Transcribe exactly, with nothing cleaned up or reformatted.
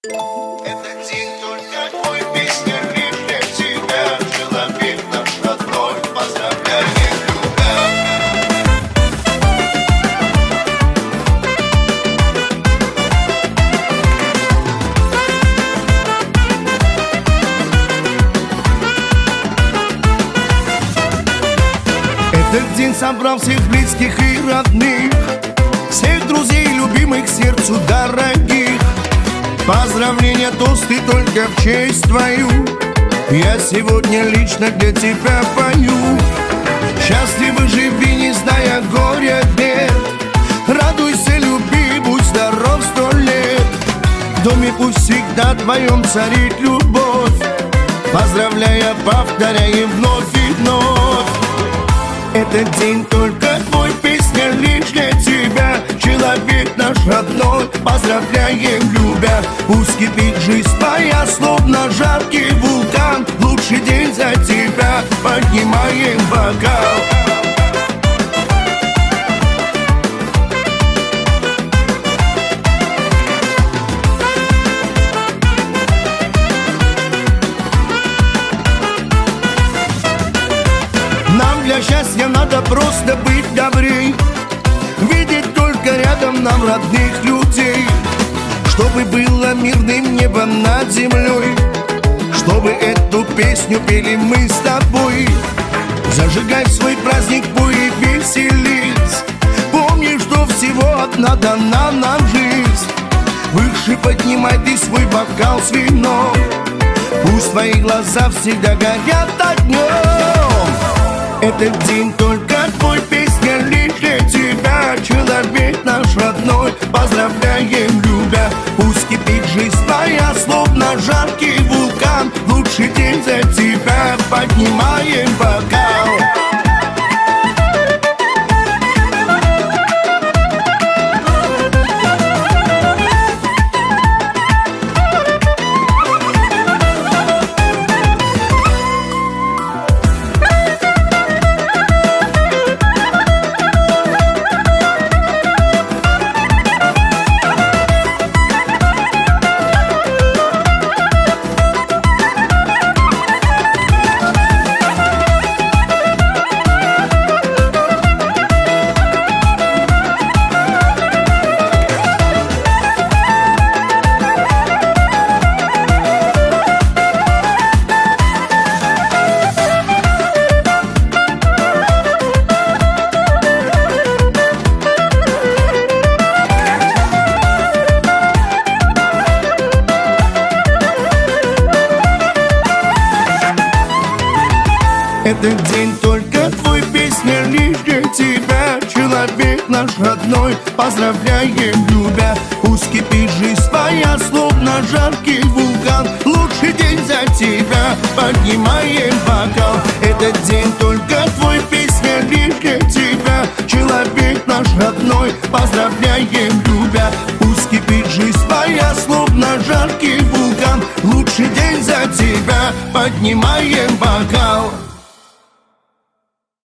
Этот день только твой, песня лишь для тебя. Человек наш родной, поздравляем, любя. Этот день собрал всех близких и родных, всех друзей, любимых, сердцу дорогих. Поздравления, тосты только в честь твою. Я сегодня лично для тебя пою. Счастливо живи, не зная горя, бед. Радуйся, люби, будь здоров сто лет. В доме пусть всегда твоем царит любовь. Поздравляя, повторяем вновь и вновь. Этот день только твой, песня лишь для тебя. Человек наш родной, поздравляем, любя. Пусть кипит жизнь твоя, словно жаркий вулкан. Лучший день за тебя, поднимаем бокал. Нам для счастья надо просто быть добрей, видеть только рядом нам родных людей. Чтобы было мирным небо над землей, чтобы эту песню пели мы с тобой. Зажигай в свой праздник, пой и веселись. Помни, что всего одна дана нам жизнь. Выше поднимай ты свой бокал с вином. Пусть твои глаза всегда горят огнем. Этот день только твой, песня лишь для тебя. Человек наш родной, поздравляем, любя. Пусть кипит жизнь твоя, словно жаркий вулкан. Лучший день за тебя, поднимаем бокал. Этот день только твой, песня лишь для тебя. Человек наш родной, поздравляем, любя. Пусть кипит жизнь твоя, словно жаркий вулкан. Лучший день за тебя, поднимаем бокал. Этот день только твой, песня лишь для тебя. Человек наш родной, поздравляем, любя. Пусть кипит жизнь твоя, словно жаркий вулкан. Лучший день за тебя, поднимаем бокал.